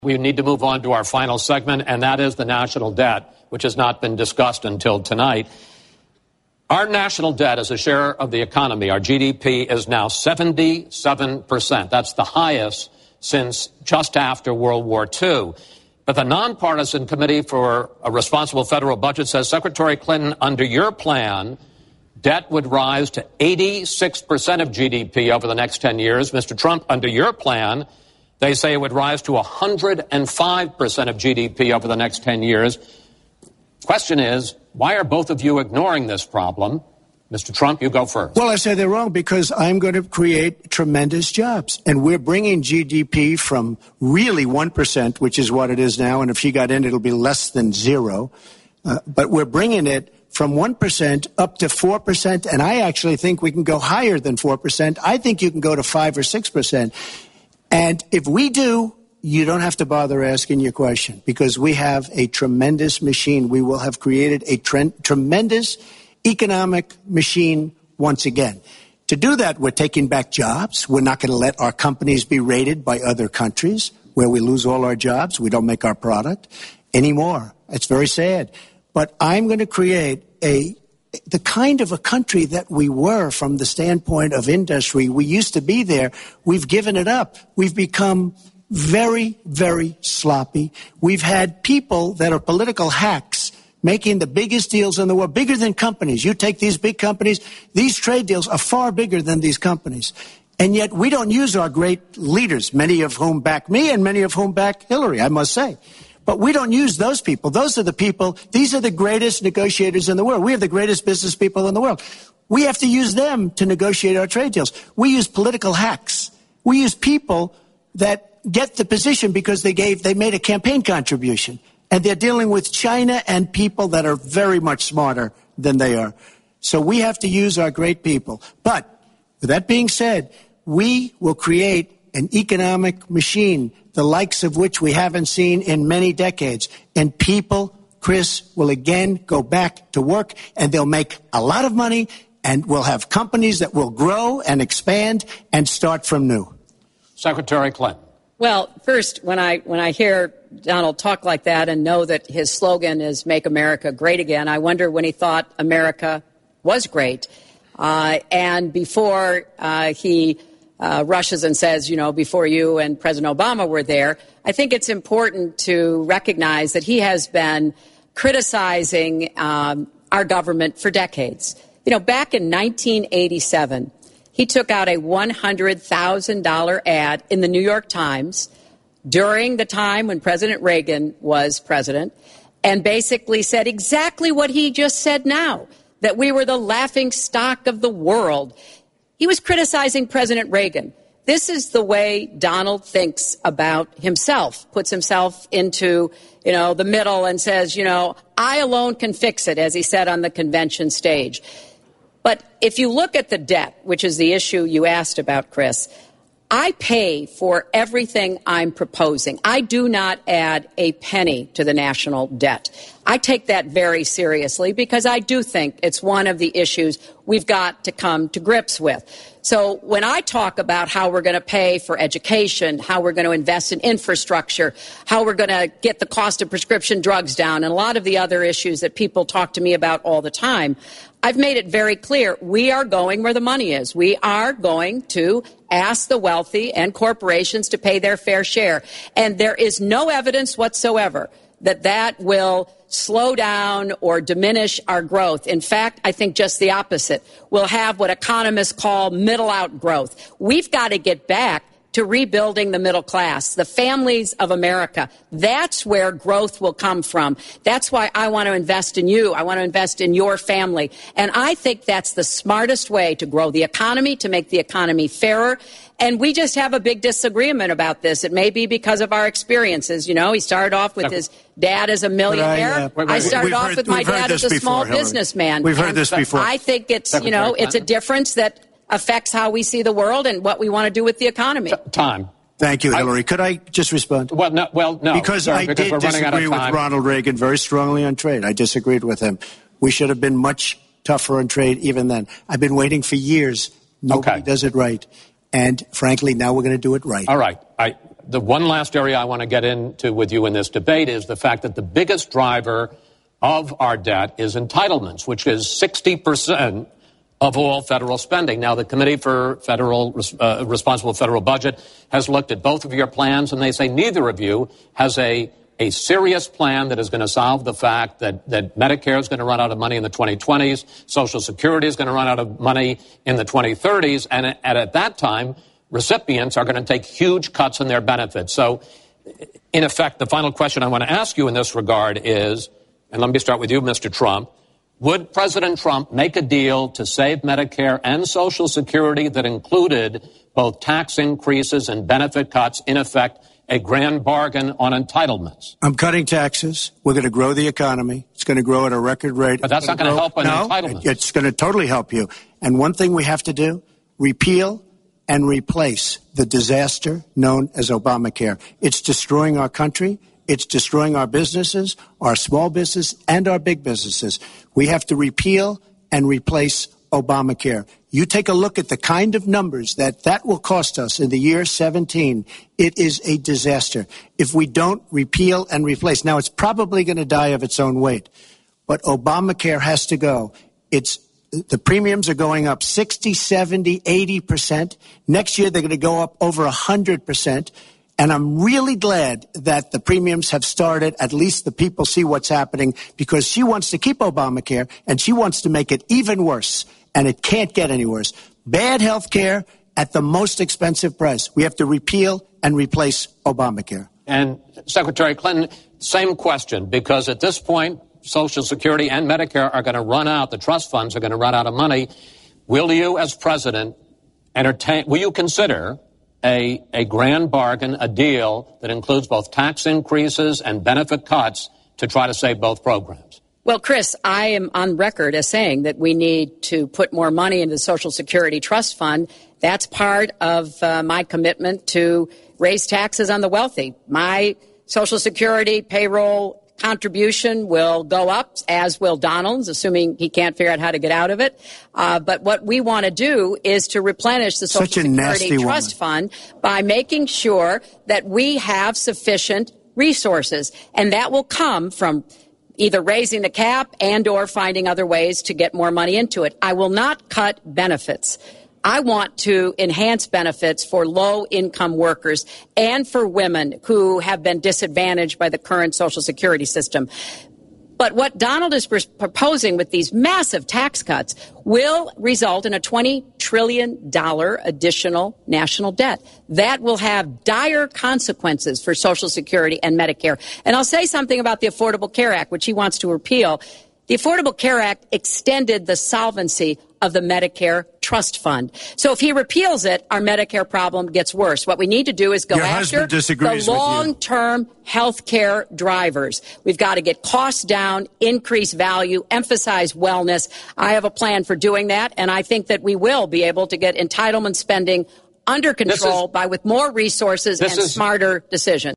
We need to move on to our final segment, and that is the national debt, which has not been discussed until tonight. Our national debt as a share of the economy, our GDP, is now 77%. That's the highest since just after World War II. But the Nonpartisan Committee for a Responsible Federal Budget says, Secretary Clinton, under your plan, debt would rise to 86% of GDP over the next 10 years. Mr. Trump, under your plan, they say it would rise to 105% of GDP over the next 10 years. Question is, why are both of you ignoring this problem? Mr. Trump, you go first. Well, I say they're wrong because I'm going to create tremendous jobs. And we're bringing GDP from really 1%, which is what it is now. And if she got in, it'll be less than zero. But we're bringing it from 1% up to 4%. And I actually think we can go higher than 4%. I think you can go to 5 or 6%. And if we do, you don't have to bother asking your question because we have a tremendous machine. We will have created a tremendous economic machine once again. To do that, we're taking back jobs. We're not going to let our companies be raided by other countries where we lose all our jobs. We don't make our product anymore. It's very sad. But I'm going to create the kind of a country that we were from the standpoint of industry. We used to be there. We've given it up. We've become very, very sloppy. We've had people that are political hacks making the biggest deals in the world, bigger than companies. You take these big companies, these trade deals are far bigger than these companies. And yet we don't use our great leaders, many of whom back me and many of whom back Hillary, I must say. But we don't use those people. Those are the people, these are the greatest negotiators in the world. We have the greatest business people in the world. We have to use them to negotiate our trade deals. We use political hacks. We use people that get the position because they made a campaign contribution. And they're dealing with China and people that are very much smarter than they are. So we have to use our great people. But with that being said, we will create an economic machine, the likes of which we haven't seen in many decades. And people, Chris, will again go back to work, and they'll make a lot of money, and we'll have companies that will grow and expand and start from new. Secretary Clinton. Well, first, when I hear Donald talk like that and know that his slogan is Make America Great Again, I wonder when he thought America was great. And before he rushes and says, before you and President Obama were there, I think it's important to recognize that he has been criticizing our government for decades. Back in 1987, he took out a $100,000 ad in the New York Times during the time when President Reagan was president and basically said exactly what he just said now, that we were the laughing stock of the world. He was criticizing President Reagan. This is the way Donald thinks about himself, puts himself into, the middle and says, I alone can fix it, as he said on the convention stage. But if you look at the debt, which is the issue you asked about, Chris, I pay for everything I'm proposing. I do not add a penny to the national debt. I take that very seriously because I do think it's one of the issues we've got to come to grips with. So when I talk about how we're going to pay for education, how we're going to invest in infrastructure, how we're going to get the cost of prescription drugs down, and a lot of the other issues that people talk to me about all the time, I've made it very clear we are going where the money is. We are going to ask the wealthy and corporations to pay their fair share. And there is no evidence whatsoever that will slow down or diminish our growth. In fact, I think just the opposite. We'll have what economists call middle-out growth. We've got to get back to rebuilding the middle class, the families of America. That's where growth will come from. That's why I want to invest in you. I want to invest in your family. And I think that's the smartest way to grow the economy, to make the economy fairer. And we just have a big disagreement about this. It may be because of our experiences. He started off with his dad as a millionaire. I started off with my dad as a small businessman. We've heard this before. I think it's, it's a difference that affects how we see the world and what we want to do with the economy. Time. Thank you, Hillary. Could I just respond? Well, no. Because I did disagree with Ronald Reagan very strongly on trade. I disagreed with him. We should have been much tougher on trade even then. I've been waiting for years. Nobody does it right. And frankly, now we're going to do it right. All right. the one last area I want to get into with you in this debate is the fact that the biggest driver of our debt is entitlements, which is 60% of all federal spending. Now, the Committee for Responsible Federal Budget has looked at both of your plans, and they say neither of you has a serious plan that is going to solve the fact that Medicare is going to run out of money in the 2020s, Social Security is going to run out of money in the 2030s, and at that time, recipients are going to take huge cuts in their benefits. So, in effect, the final question I want to ask you in this regard is, and let me start with you, Mr. Trump, would President Trump make a deal to save Medicare and Social Security that included both tax increases and benefit cuts, in effect, a grand bargain on entitlements? I'm cutting taxes. We're going to grow the economy. It's going to grow at a record rate. But that's not going to help on entitlements. It's going to totally help you. And one thing we have to do, repeal and replace the disaster known as Obamacare. It's destroying our country. It's destroying our businesses, our small business, and our big businesses. We have to repeal and replace Obamacare. You take a look at the kind of numbers that will cost us in the year 17. It is a disaster. If we don't repeal and replace. Now, it's probably going to die of its own weight, but Obamacare has to go. The premiums are going up 60, 70, 80%. Next year, they're going to go up over 100%. And I'm really glad that the premiums have started. At least the people see what's happening, because she wants to keep Obamacare and she wants to make it even worse. And it can't get any worse. Bad health care at the most expensive price. We have to repeal and replace Obamacare. And Secretary Clinton, same question, because at this point, Social Security and Medicare are going to run out. The trust funds are going to run out of money. Will you, as president, will you consider a grand bargain, a deal that includes both tax increases and benefit cuts to try to save both programs? Well, Chris, I am on record as saying that we need to put more money into the Social Security Trust Fund. That's part of my commitment to raise taxes on the wealthy. My Social Security payroll contribution will go up, as will Donald's, assuming he can't figure out how to get out of it. But what we want to do is to replenish the Social Security Trust Fund by making sure that we have sufficient resources. And that will come from either raising the cap and or finding other ways to get more money into it. I will not cut benefits. I want to enhance benefits for low-income workers and for women who have been disadvantaged by the current Social Security system. But what Donald is proposing with these massive tax cuts will result in a $20 trillion additional national debt. That will have dire consequences for Social Security and Medicare. And I'll say something about the Affordable Care Act, which he wants to repeal. The Affordable Care Act extended the solvency of the Medicare Trust Fund. So if he repeals it, our Medicare problem gets worse. What we need to do is go after the long-term health care drivers. We've got to get costs down, increase value, emphasize wellness. I have a plan for doing that, and I think that we will be able to get entitlement spending under control with more resources and smarter decisions.